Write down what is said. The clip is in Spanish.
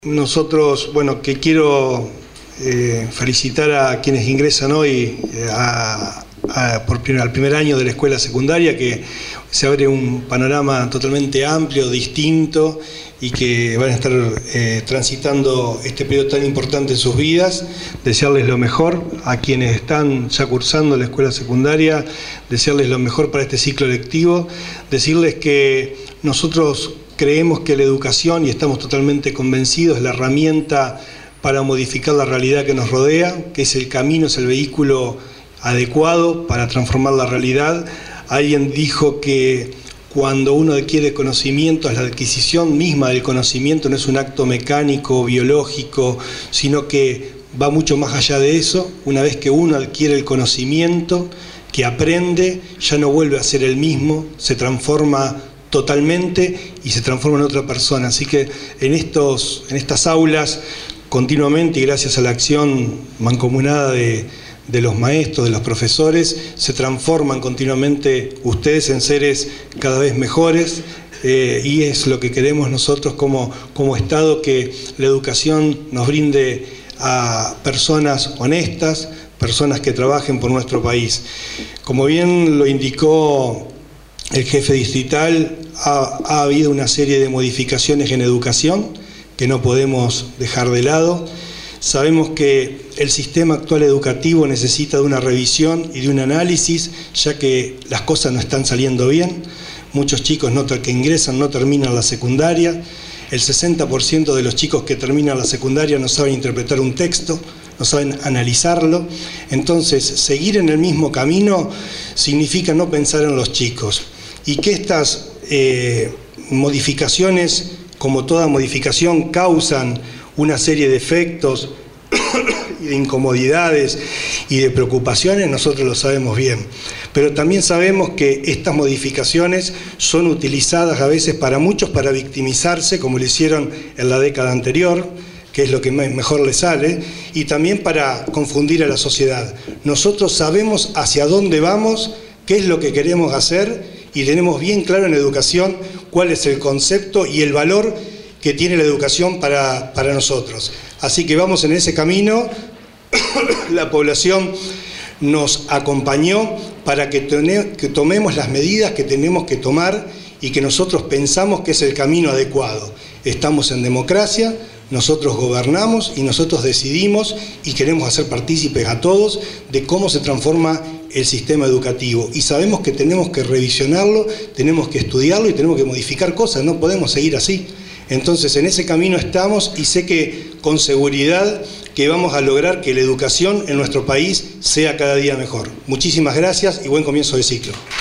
Nosotros, bueno, que quiero felicitar a quienes ingresan hoy al primer año de la escuela secundaria, que se abre un panorama totalmente amplio, distinto, y que van a estar transitando este periodo tan importante en sus vidas. Desearles lo mejor a quienes están ya cursando la escuela secundaria, desearles lo mejor para este ciclo lectivo, decirles que nosotros creemos que la educación, y estamos totalmente convencidos, es la herramienta para modificar la realidad que nos rodea, que es el camino, es el vehículo adecuado para transformar la realidad. Alguien dijo que cuando uno adquiere conocimiento, la adquisición misma del conocimiento no es un acto mecánico, biológico, sino que va mucho más allá de eso. Una vez que uno adquiere el conocimiento, que aprende, ya no vuelve a ser el mismo, se transforma totalmente y se transforma en otra persona. Así que en estas aulas, continuamente, y gracias a la acción mancomunada de los maestros, de los profesores, se transforman continuamente ustedes en seres cada vez mejores, y es lo que queremos nosotros como Estado, que la educación nos brinde a personas honestas, personas que trabajen por nuestro país. Como bien lo indicó el jefe distrital, ha habido una serie de modificaciones en educación que no podemos dejar de lado. Sabemos que el sistema actual educativo necesita de una revisión y de un análisis, ya que las cosas no están saliendo bien. Muchos chicos que ingresan no terminan la secundaria. El 60% de los chicos que terminan la secundaria no saben interpretar un texto, no saben analizarlo. Entonces, seguir en el mismo camino significa no pensar en los chicos. Y que estas modificaciones, como toda modificación, causan una serie de efectos y de incomodidades y de preocupaciones, nosotros lo sabemos bien. Pero también sabemos que estas modificaciones son utilizadas a veces para muchos para victimizarse, como lo hicieron en la década anterior, que es lo que mejor les sale, y también para confundir a la sociedad. Nosotros sabemos hacia dónde vamos, qué es lo que queremos hacer, y tenemos bien claro en educación cuál es el concepto y el valor que tiene la educación para nosotros. Así que vamos en ese camino. La población nos acompañó para que tomemos las medidas que tenemos que tomar y que nosotros pensamos que es el camino adecuado. Estamos en democracia, nosotros gobernamos y nosotros decidimos y queremos hacer partícipes a todos de cómo se transforma el sistema educativo. Y sabemos que tenemos que revisionarlo, tenemos que estudiarlo y tenemos que modificar cosas, no podemos seguir así. Entonces, en ese camino estamos y sé que con seguridad que vamos a lograr que la educación en nuestro país sea cada día mejor. Muchísimas gracias y buen comienzo de ciclo.